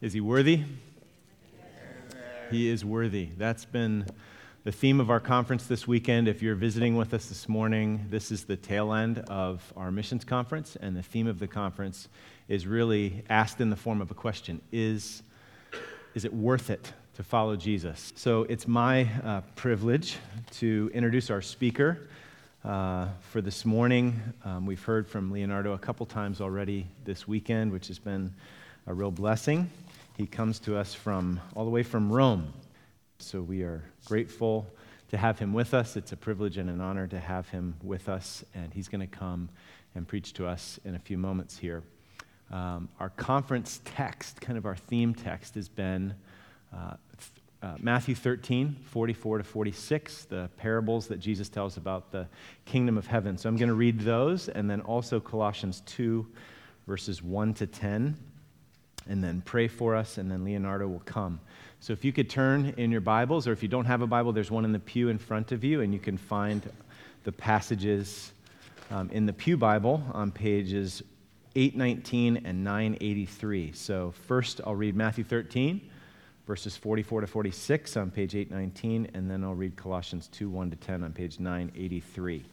Is he worthy? He is worthy. That's been the theme of our conference this weekend. If you're visiting with us this morning, this is the tail end of our missions conference, and the theme of the conference is really asked in the form of a question. Is it worth it to follow Jesus? So it's my privilege to introduce our speaker for this morning. We've heard from Leonardo a couple times already this weekend, which has been a real blessing. He comes to us all the way from Rome. So we are grateful to have him with us. It's a privilege and an honor to have him with us, and he's going to come and preach to us in a few moments here. Our conference text, kind of our theme text, has been Matthew 13, 44 to 46, the parables that Jesus tells about the kingdom of heaven. So I'm going to read those, and then also Colossians 2, verses 1 to 10, and then pray for us, and then Leonardo will come. So if you could turn in your Bibles, or if you don't have a Bible, there's one in the pew in front of you, and you can find the passages in the Pew Bible on pages 819 and 983. So first I'll read Matthew 13, verses 44 to 46 on page 819, and then I'll read Colossians 2, 1 to 10 on page 983.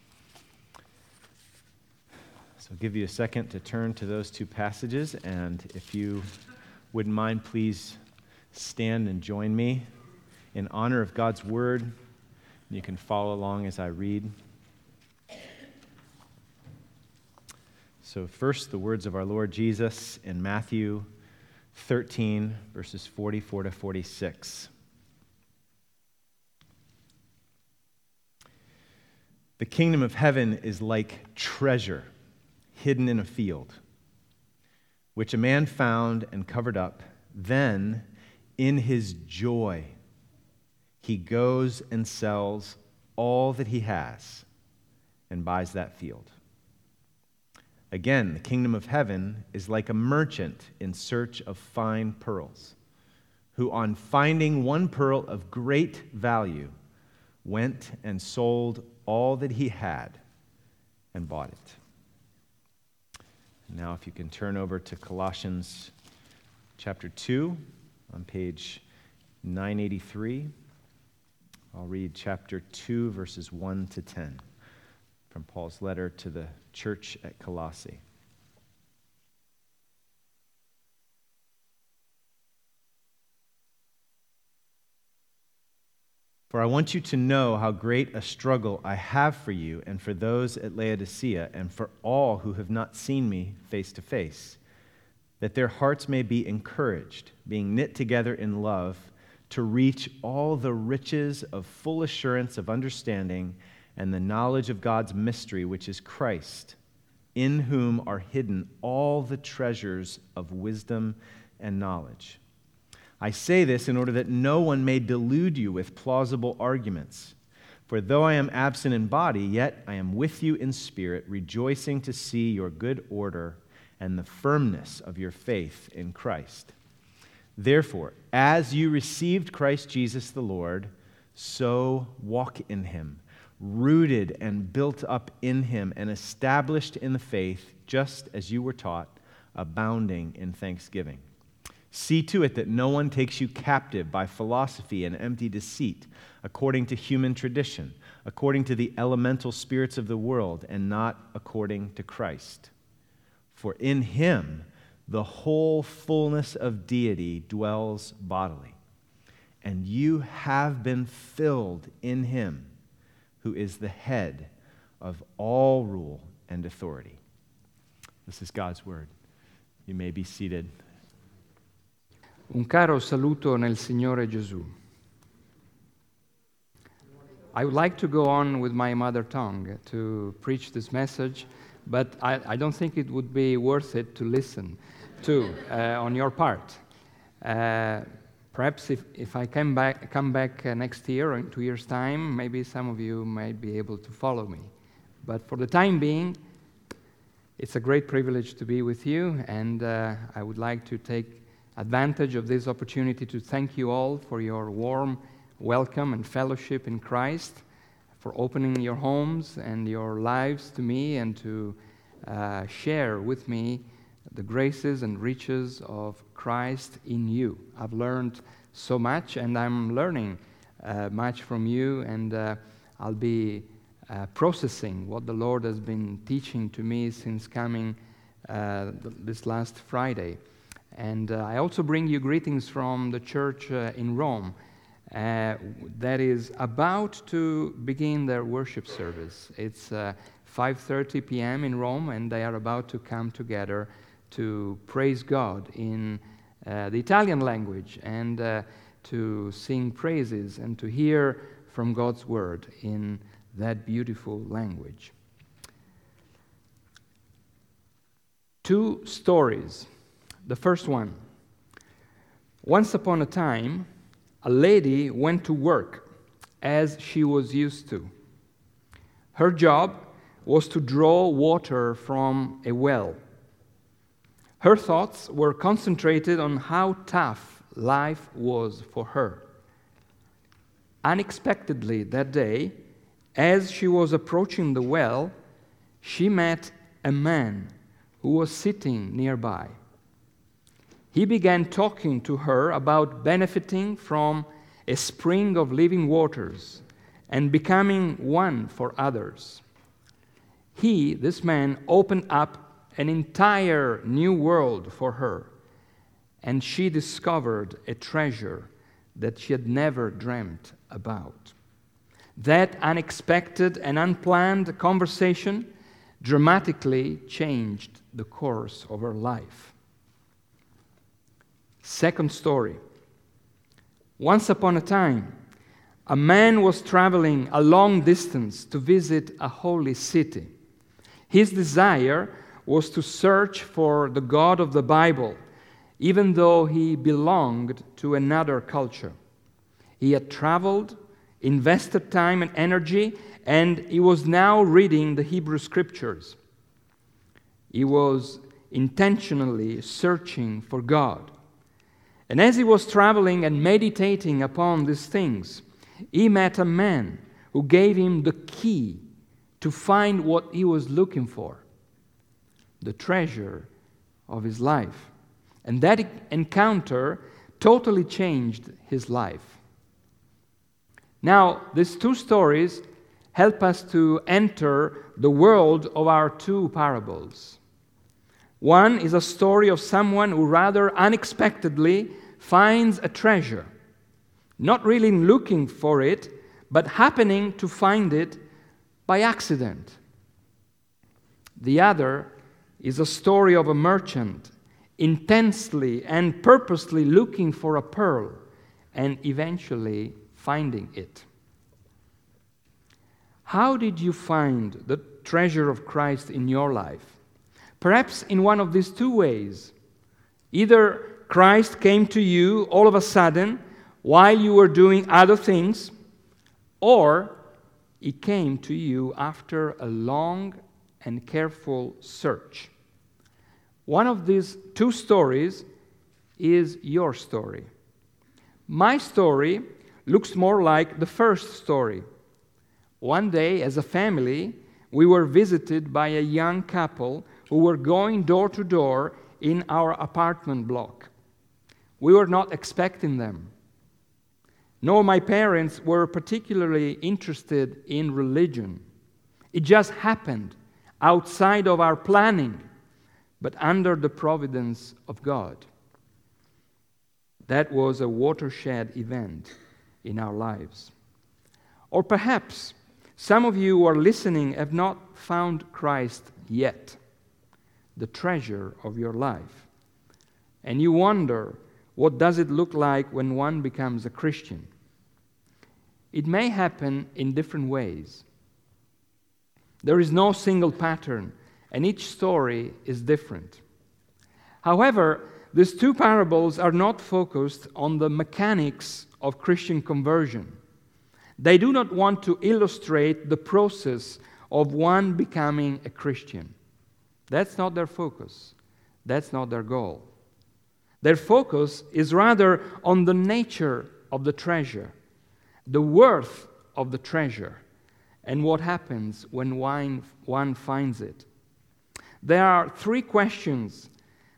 So I'll give you a second to turn to those two passages, and if you wouldn't mind, please stand and join me in honor of God's Word. You can follow along as I read. So first, the words of our Lord Jesus in Matthew 13, verses 44 to 46. The kingdom of heaven is like treasure hidden in a field, which a man found and covered up. Then, in his joy, he goes and sells all that he has and buys that field. Again, the kingdom of heaven is like a merchant in search of fine pearls, who on finding one pearl of great value, went and sold all that he had and bought it. Now, if you can turn over to Colossians chapter 2 on page 983, I'll read chapter 2, verses 1 to 10 from Paul's letter to the church at Colossae. For I want you to know how great a struggle I have for you and for those at Laodicea and for all who have not seen me face to face, that their hearts may be encouraged, being knit together in love, to reach all the riches of full assurance of understanding and the knowledge of God's mystery, which is Christ, in whom are hidden all the treasures of wisdom and knowledge. I say this in order that no one may delude you with plausible arguments. For though I am absent in body, yet I am with you in spirit, rejoicing to see your good order and the firmness of your faith in Christ. Therefore, as you received Christ Jesus the Lord, so walk in him, rooted and built up in him and established in the faith, just as you were taught, abounding in thanksgiving. See to it that no one takes you captive by philosophy and empty deceit, according to human tradition, according to the elemental spirits of the world, and not according to Christ. For in him the whole fullness of deity dwells bodily, and you have been filled in him, who is the head of all rule and authority. This is God's word. You may be seated. Un caro saluto nel Signore Gesù. I would like to go on with my mother tongue to preach this message, but I don't think it would be worth it to listen to on your part. Perhaps if I come back next year or in 2 years' time, maybe some of you might be able to follow me. But for the time being, it's a great privilege to be with you, and I would like to take advantage of this opportunity to thank you all for your warm welcome and fellowship in Christ, for opening your homes and your lives to me and to share with me the graces and riches of Christ in you. I've learned so much, and I'm learning much from you, and I'll be processing what the Lord has been teaching to me since coming this last Friday. And I also bring you greetings from the church in Rome that is about to begin their worship service. It's 5:30 p.m. in Rome, and they are about to come together to praise God in the Italian language and to sing praises and to hear from God's word in that beautiful language. 2 stories. The first one. Once upon a time, a lady went to work as she was used to. Her job was to draw water from a well. Her thoughts were concentrated on how tough life was for her. Unexpectedly that day, as she was approaching the well, she met a man who was sitting nearby. He began talking to her about benefiting from a spring of living waters and becoming one for others. This man, opened up an entire new world for her, and she discovered a treasure that she had never dreamt about. That unexpected and unplanned conversation dramatically changed the course of her life. Second story. Once upon a time, a man was traveling a long distance to visit a holy city. His desire was to search for the God of the Bible, even though he belonged to another culture. He had traveled, invested time and energy, and he was now reading the Hebrew Scriptures. He was intentionally searching for God. And as he was traveling and meditating upon these things, he met a man who gave him the key to find what he was looking for, the treasure of his life. And that encounter totally changed his life. Now, these 2 stories help us to enter the world of our 2 parables. One is a story of someone who rather unexpectedly finds a treasure, not really looking for it, but happening to find it by accident. The other is a story of a merchant intensely and purposely looking for a pearl and eventually finding it. How did you find the treasure of Christ in your life? Perhaps in one of these 2 ways. Either Christ came to you all of a sudden while you were doing other things, or He came to you after a long and careful search. One of these 2 stories is your story. My story looks more like the first story. One day, as a family, we were visited by a young couple who were going door to door in our apartment block. We were not expecting them. Nor my parents were particularly interested in religion. It just happened outside of our planning, but under the providence of God. That was a watershed event in our lives. Or perhaps some of you who are listening have not found Christ yet, the treasure of your life. And you wonder, what does it look like when one becomes a Christian? It may happen in different ways. There is no single pattern, and each story is different. However, these 2 parables are not focused on the mechanics of Christian conversion. They do not want to illustrate the process of one becoming a Christian. That's not their focus. That's not their goal. Their focus is rather on the nature of the treasure, the worth of the treasure, and what happens when one finds it. There are 3 questions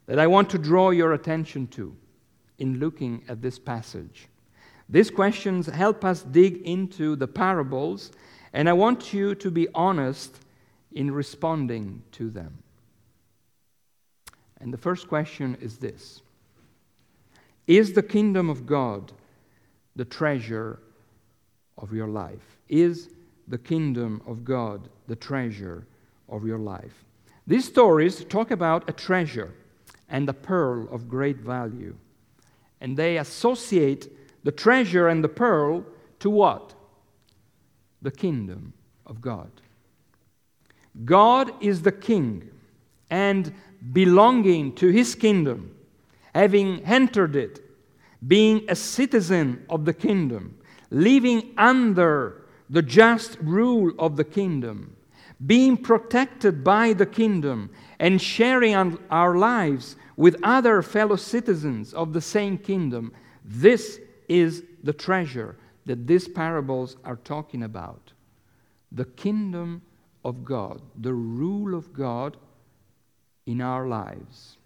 that I want to draw your attention to in looking at this passage. These questions help us dig into the parables, and I want you to be honest in responding to them. And the first question is this: is the kingdom of God the treasure of your life? Is the kingdom of God the treasure of your life? These stories talk about a treasure and a pearl of great value. And they associate the treasure and the pearl to what? The kingdom of God. God is the king, and belonging to his kingdom, having entered it, being a citizen of the kingdom, living under the just rule of the kingdom, being protected by the kingdom, and sharing our lives with other fellow citizens of the same kingdom. This is the treasure that these parables are talking about. The kingdom of God, the rule of God in our lives.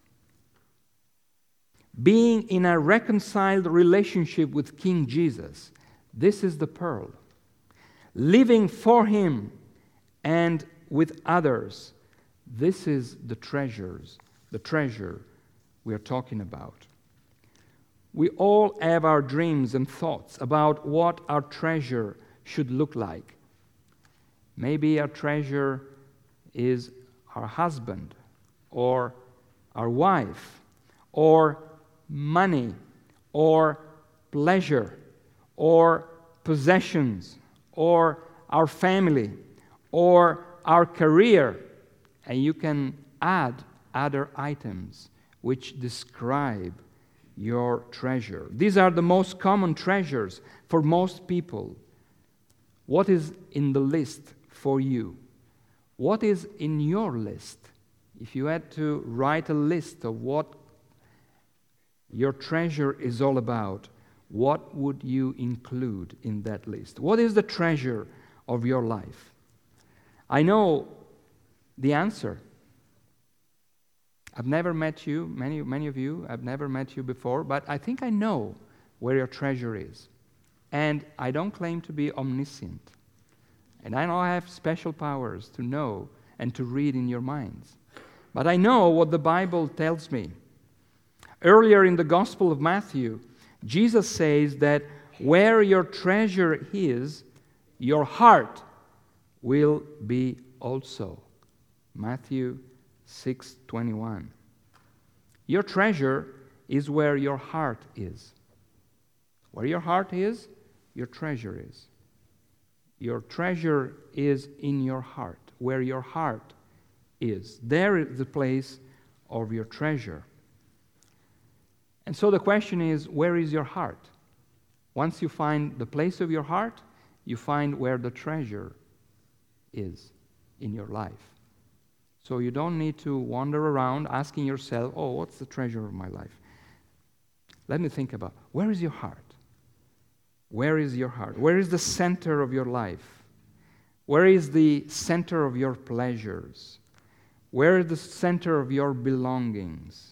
Being in a reconciled relationship with King Jesus, this is the pearl. Living for him and with others, this is the treasure we are talking about. We all have our dreams and thoughts about what our treasure should look like. Maybe our treasure is our husband, or our wife, or money, or pleasure, or possessions, or our family, or our career. And you can add other items which describe your treasure. These are the most common treasures for most people. What is in the list for you? What is in your list? If you had to write a list of what your treasure is all about, what would you include in that list? What is the treasure of your life? I know the answer. I've never met you, many of you, I've never met you before, but I think I know where your treasure is. And I don't claim to be omniscient. And I don't have special powers to know and to read in your minds. But I know what the Bible tells me. Earlier in the Gospel of Matthew, Jesus says that where your treasure is, your heart will be also. Matthew 6:21. Your treasure is where your heart is. Where your heart is, your treasure is. Your treasure is in your heart. Where your heart is, there is the place of your treasure. And so the question is, where is your heart? Once you find the place of your heart, you find where the treasure is in your life. So you don't need to wander around asking yourself, oh, what's the treasure of my life? Let me think about, where is your heart? Where is your heart? Where is the center of your life? Where is the center of your pleasures? Where is the center of your belongings?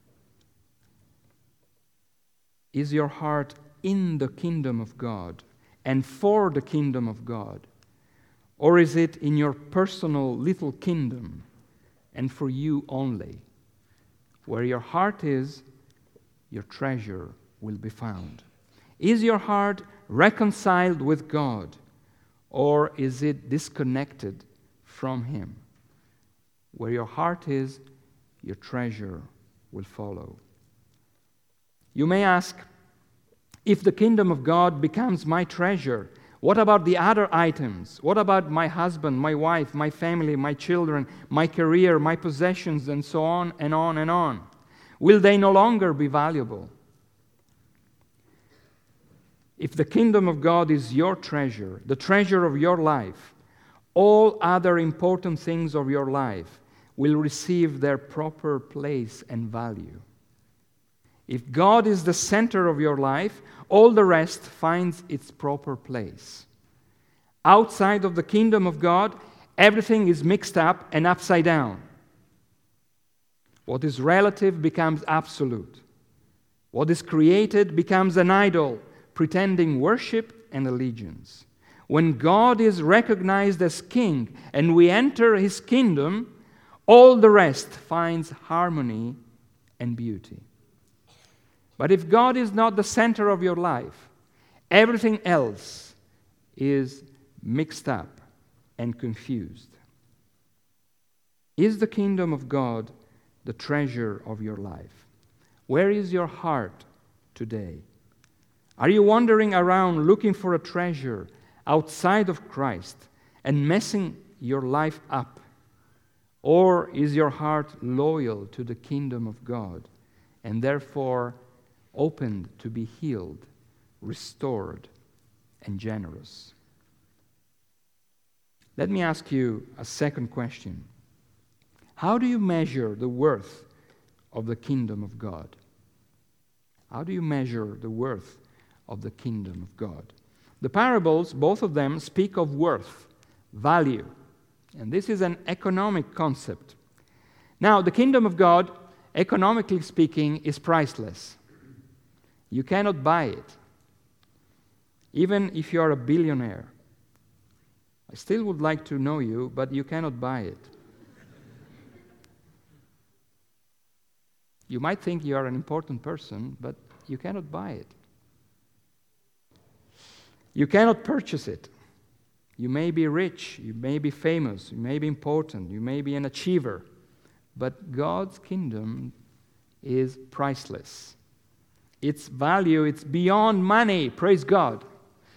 Is your heart in the kingdom of God and for the kingdom of God? Or is it in your personal little kingdom and for you only? Where your heart is, your treasure will be found. Is your heart reconciled with God, or is it disconnected from Him? Where your heart is, your treasure will follow. You may ask, if the kingdom of God becomes my treasure, what about the other items? What about my husband, my wife, my family, my children, my career, my possessions, and so on and on and on? Will they no longer be valuable? If the kingdom of God is your treasure, the treasure of your life, all other important things of your life will receive their proper place and value. If God is the center of your life, all the rest finds its proper place. Outside of the kingdom of God, everything is mixed up and upside down. What is relative becomes absolute. What is created becomes an idol, pretending worship and allegiance. When God is recognized as king and we enter his kingdom, all the rest finds harmony and beauty. But if God is not the center of your life, everything else is mixed up and confused. Is the kingdom of God the treasure of your life? Where is your heart today? Are you wandering around looking for a treasure outside of Christ and messing your life up? Or is your heart loyal to the kingdom of God and therefore opened to be healed, restored, and generous? Let me ask you a second question. How do you measure the worth of the kingdom of God? How do you measure the worth of the kingdom of God? The parables, both of them, speak of worth, value. And this is an economic concept. Now, the kingdom of God, economically speaking, is priceless. You cannot buy it. Even if you are a billionaire. I still would like to know you, but you cannot buy it. You might think you are an important person, but you cannot buy it. You cannot purchase it. You may be rich, you may be famous, you may be important, you may be an achiever, but God's kingdom is priceless. Its value, it's beyond money, praise God.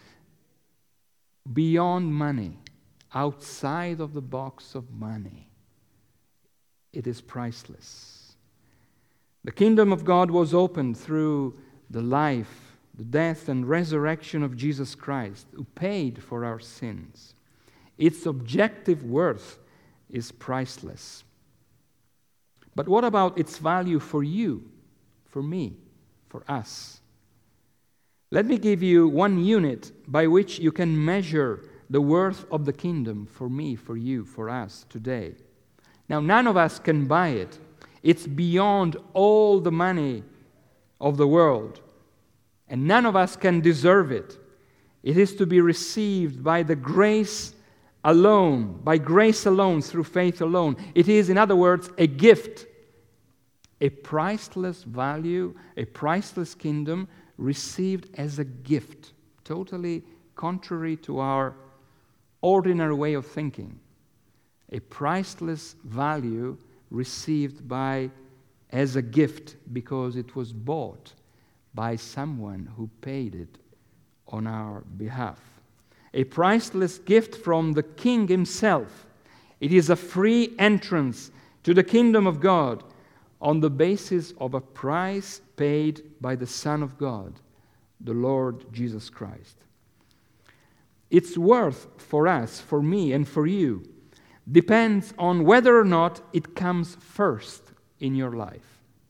Beyond money, outside of the box of money. It is priceless. The kingdom of God was opened through the life, the death and resurrection of Jesus Christ, who paid for our sins. Its objective worth is priceless. But what about its value for you, for me, for us? Let me give you one unit by which you can measure the worth of the kingdom for me, for you, for us today. Now, none of us can buy it. It's beyond all the money of the world. And none of us can deserve it. It is to be received by the grace alone, by grace alone, through faith alone. It is, in other words, a gift, a priceless value, a priceless kingdom received as a gift, totally contrary to our ordinary way of thinking. A priceless value received as a gift because it was bought by someone who paid it on our behalf. A priceless gift from the King himself. It is a free entrance to the kingdom of God on the basis of a price paid by the Son of God, the Lord Jesus Christ. Its worth for us, for me, and for you depends on whether or not it comes first in your life.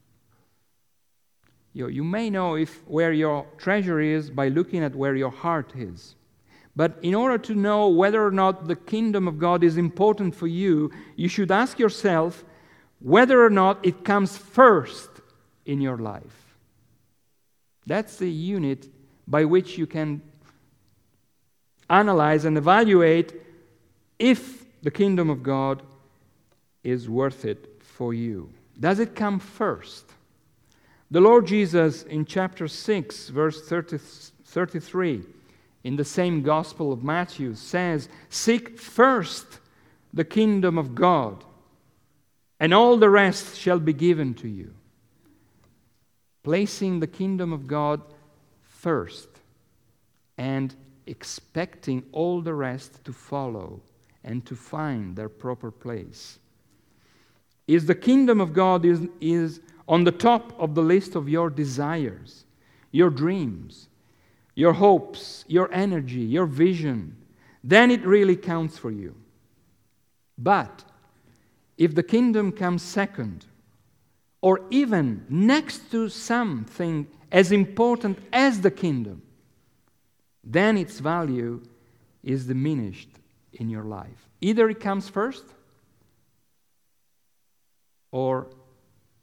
You may know where your treasure is by looking at where your heart is. But in order to know whether or not the kingdom of God is important for you, you should ask yourself whether or not it comes first in your life. That's the unit by which you can analyze and evaluate if the kingdom of God is worth it for you. Does it come first? The Lord Jesus in chapter 6, verse 33, in the same Gospel of Matthew, says, "Seek first the kingdom of God, and all the rest shall be given to you." Placing the kingdom of God first and expecting all the rest to follow and to find their proper place. Is the kingdom of God is on the top of the list of your desires, your dreams, your hopes, your energy, your vision, then it really counts for you. But if the kingdom comes second, or even next to something as important as the kingdom, then its value is diminished in your life. Either it comes first, or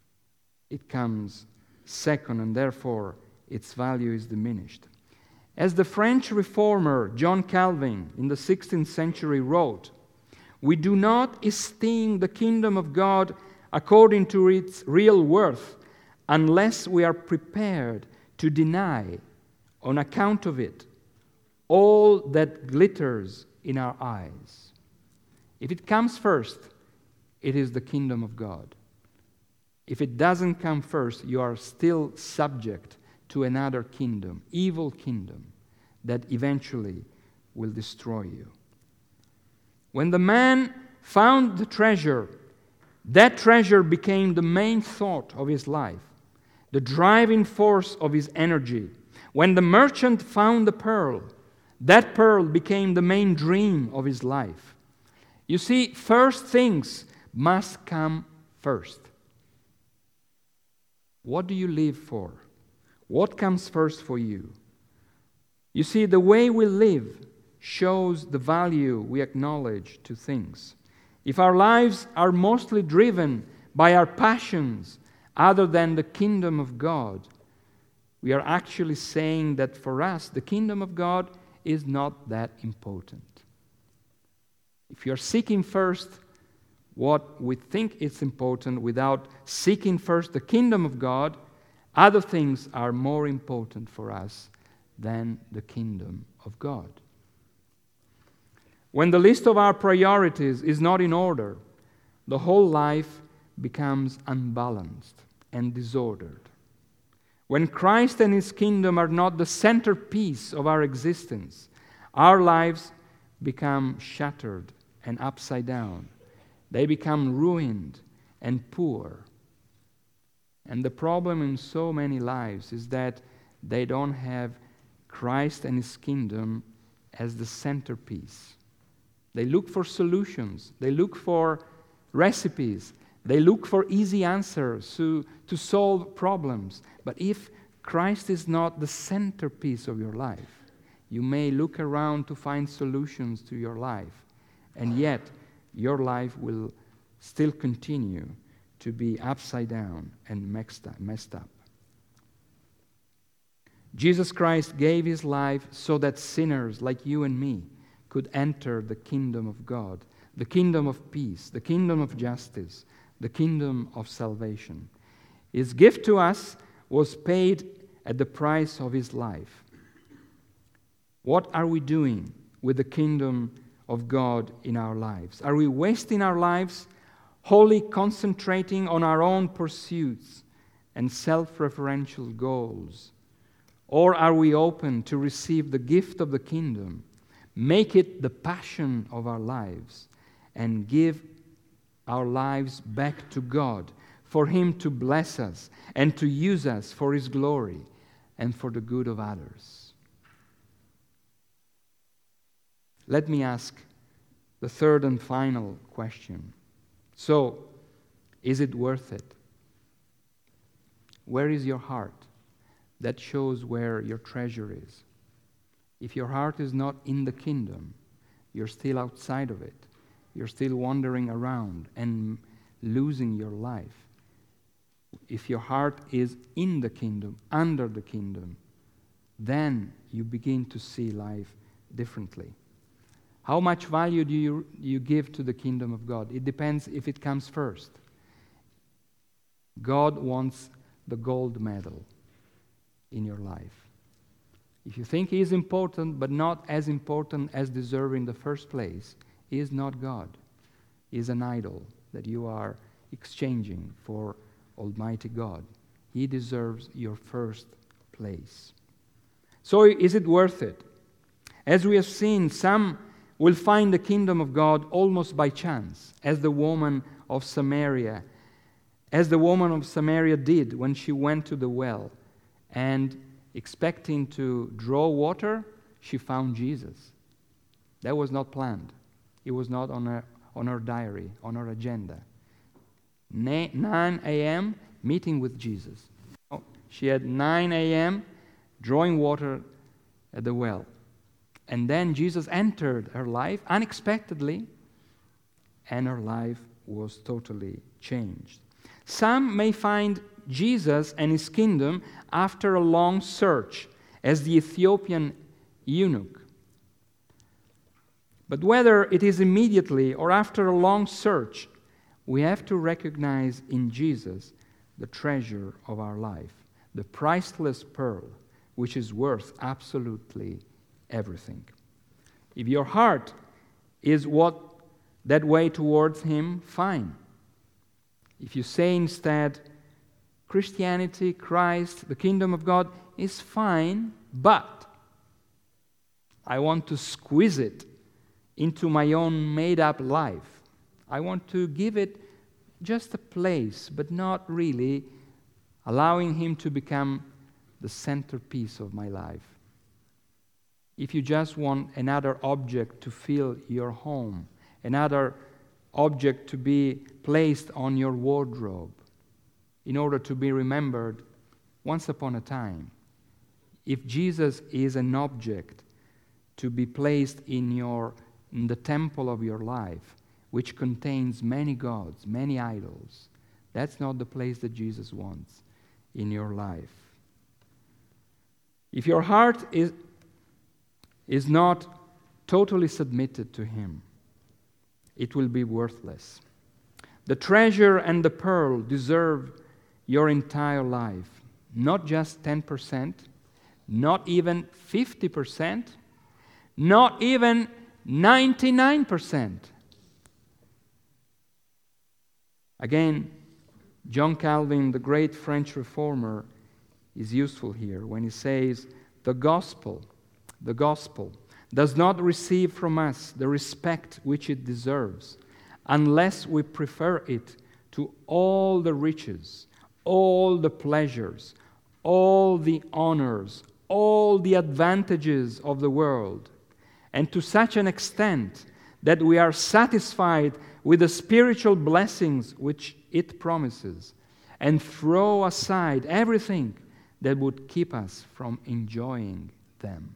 it comes second, and therefore its value is diminished. As the French reformer John Calvin in the 16th century wrote, "We do not esteem the kingdom of God according to its real worth unless we are prepared to deny, on account of it, all that glitters in our eyes." If it comes first, it is the kingdom of God. If it doesn't come first, you are still subject to another kingdom, evil kingdom, that eventually will destroy you. When the man found the treasure, that treasure became the main thought of his life, the driving force of his energy. When the merchant found the pearl, that pearl became the main dream of his life. You see, first things must come first. What do you live for? What comes first for you? You see, the way we live shows the value we acknowledge to things. If our lives are mostly driven by our passions other than the kingdom of God, we are actually saying that for us, the kingdom of God is not that important. If you're seeking first what we think is important without seeking first the kingdom of God, other things are more important for us than the kingdom of God. When the list of our priorities is not in order, the whole life becomes unbalanced and disordered. When Christ and His kingdom are not the centerpiece of our existence, our lives become shattered and upside down. They become ruined and poor. And the problem in so many lives is that they don't have Christ and His kingdom as the centerpiece. They look for solutions. They look for recipes. They look for easy answers to solve problems. But if Christ is not the centerpiece of your life, you may look around to find solutions to your life, and yet your life will still continue to be upside down and messed up. Jesus Christ gave His life so that sinners like you and me could enter the kingdom of God, the kingdom of peace, the kingdom of justice, the kingdom of salvation. His gift to us was paid at the price of His life. What are we doing with the kingdom of God in our lives? Are we wasting our lives wholly concentrating on our own pursuits and self-referential goals? Or are we open to receive the gift of the kingdom, make it the passion of our lives, and give our lives back to God for Him to bless us and to use us for His glory and for the good of others? Let me ask the third and final question. So, is it worth it? Where is your heart? That shows where your treasure is. If your heart is not in the kingdom, you're still outside of it. You're still wandering around and losing your life. If your heart is in the kingdom, under the kingdom, then you begin to see life differently. How much value do you give to the kingdom of God? It depends if it comes first. God wants the gold medal in your life. If you think He is important, but not as important as deserving in the first place, He is not God. He is an idol that you are exchanging for Almighty God. He deserves your first place. So is it worth it? As we have seen, some will find the kingdom of God almost by chance, as the woman of Samaria did when she went to the well, and expecting to draw water, she found Jesus. That was not planned. It was not on her diary, on her agenda. 9 a.m., meeting with Jesus. She had 9 a.m. drawing water at the well. And then Jesus entered her life unexpectedly, and her life was totally changed. Some may find Jesus and his kingdom after a long search, as the Ethiopian eunuch. But whether it is immediately or after a long search, we have to recognize in Jesus the treasure of our life, the priceless pearl, which is worth absolutely everything. If your heart is that way towards him, fine. If you say instead, Christianity, Christ, the kingdom of God is fine, but I want to squeeze it into my own made-up life. I want to give it just a place, but not really allowing him to become the centerpiece of my life. If you just want another object to fill your home, another object to be placed on your wardrobe in order to be remembered once upon a time, if Jesus is an object to be placed in the temple of your life, which contains many gods, many idols, that's not the place that Jesus wants in your life. If your heart is not totally submitted to him, it will be worthless. The treasure and the pearl deserve your entire life, not just 10%, not even 50%, not even 99%. Again, John Calvin, the great French reformer, is useful here when he says, the gospel does not receive from us the respect which it deserves unless we prefer it to all the riches, all the pleasures, all the honors, all the advantages of the world, and to such an extent that we are satisfied with the spiritual blessings which it promises, and throw aside everything that would keep us from enjoying them.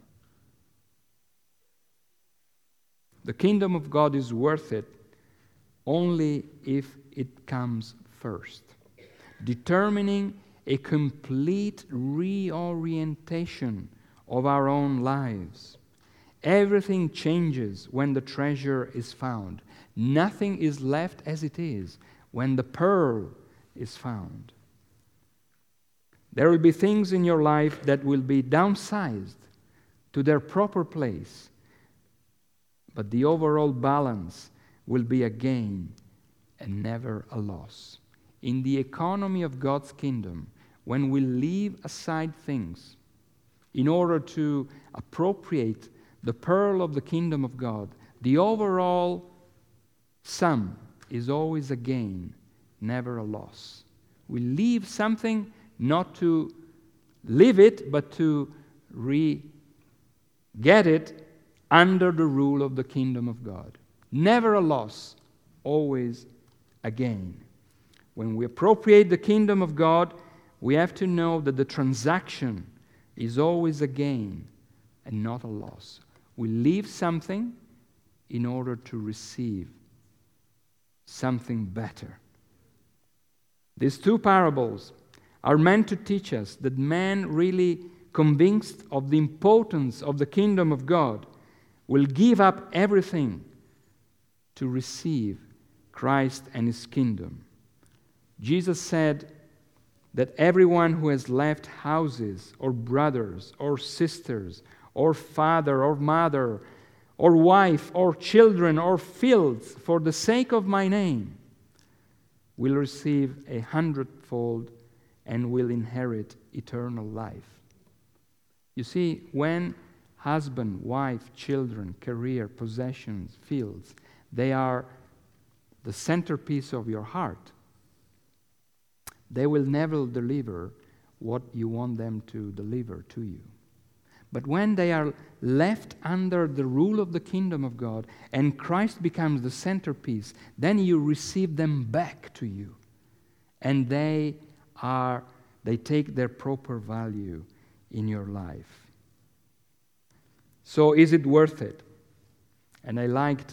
The kingdom of God is worth it only if it comes first, determining a complete reorientation of our own lives. Everything changes when the treasure is found. Nothing is left as it is when the pearl is found. There will be things in your life that will be downsized to their proper place, but the overall balance will be a gain and never a loss. In the economy of God's kingdom, when we leave aside things in order to appropriate the pearl of the kingdom of God, the overall sum is always a gain, never a loss. We leave something not to live it, but to get it under the rule of the kingdom of God. Never a loss, always a gain. When we appropriate the kingdom of God, we have to know that the transaction is always a gain and not a loss. We leave something in order to receive something better. These two parables are meant to teach us that man really convinced of the importance of the kingdom of God will give up everything to receive Christ and his kingdom. Jesus said that everyone who has left houses or brothers or sisters or father or mother or wife or children or fields for the sake of my name will receive 100-fold and will inherit eternal life. You see, when husband, wife, children, career, possessions, fields, they are the centerpiece of your heart, they will never deliver what you want them to deliver to you. But when they are left under the rule of the kingdom of God and Christ becomes the centerpiece, then you receive them back to you. And they take their proper value in your life. So is it worth it? And I liked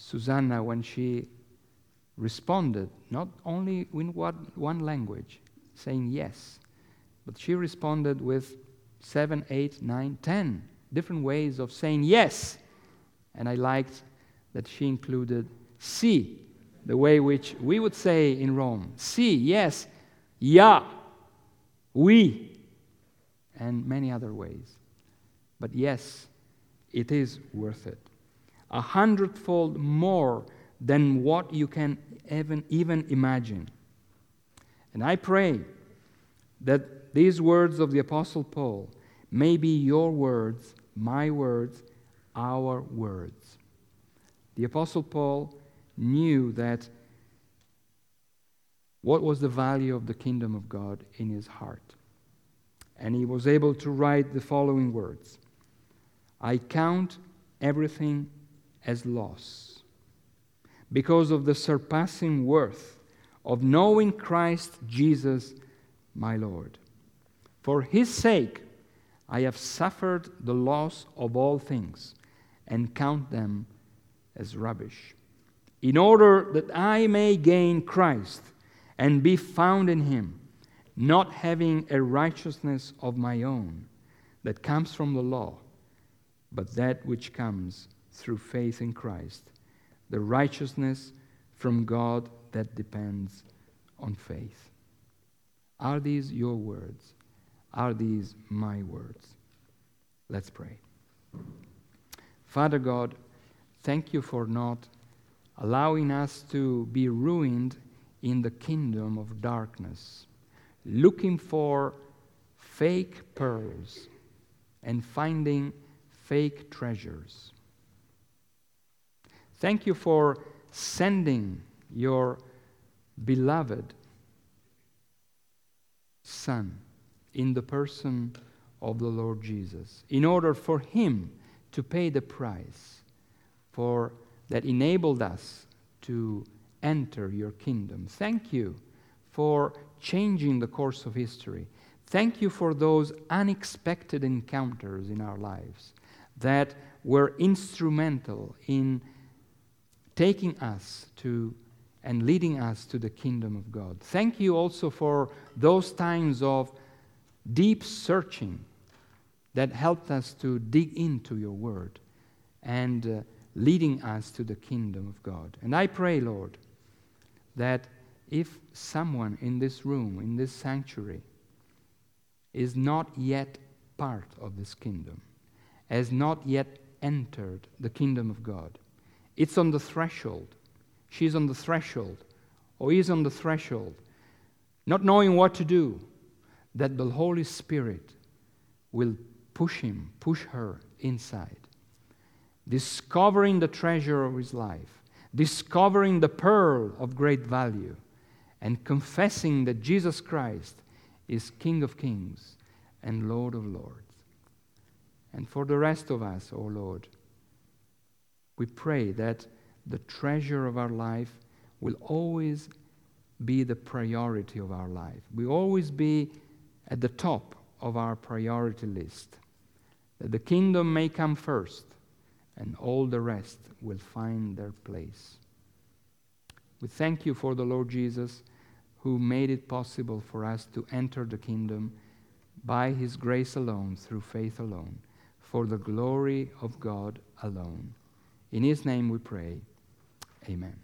Susanna when she responded, not only in one language, saying yes. But she responded with 7, 8, 9, 10 different ways of saying yes. And I liked that she included sì, the way which we would say in Rome. Sì, yes, ja, oui, and many other ways. But yes, it is worth it. 100-fold more than what you can even imagine. And I pray that these words of the Apostle Paul may be your words, my words, our words. The Apostle Paul knew that what was the value of the kingdom of God in his heart. And he was able to write the following words: I count everything as loss because of the surpassing worth of knowing Christ Jesus my Lord. For his sake I have suffered the loss of all things and count them as rubbish, in order that I may gain Christ and be found in him, not having a righteousness of my own that comes from the law, but that which comes through faith in Christ, the righteousness from God that depends on faith. Are these your words? Are these my words? Let's pray. Father God, thank you for not allowing us to be ruined in the kingdom of darkness, looking for fake pearls and finding fake treasures. Thank you for sending your beloved Son in the person of the Lord Jesus, in order for him to pay the price for that enabled us to enter your kingdom. Thank you for changing the course of history. Thank you for those unexpected encounters in our lives that were instrumental in taking us to and leading us to the kingdom of God. Thank you also for those times of deep searching that helped us to dig into your word and leading us to the kingdom of God. And I pray, Lord, that if someone in this room, in this sanctuary, is not yet part of this kingdom, has not yet entered the kingdom of God, it's on the threshold, she's on the threshold, or he's on the threshold, not knowing what to do, that the Holy Spirit will push him, push her inside, discovering the treasure of his life, discovering the pearl of great value, and confessing that Jesus Christ is King of Kings and Lord of Lords. And for the rest of us, O Lord, we pray that the treasure of our life will always be the priority of our life. We always be at the top of our priority list, that the kingdom may come first and all the rest will find their place. We thank you for the Lord Jesus, who made it possible for us to enter the kingdom by his grace alone, through faith alone, for the glory of God alone. In his name we pray. Amen.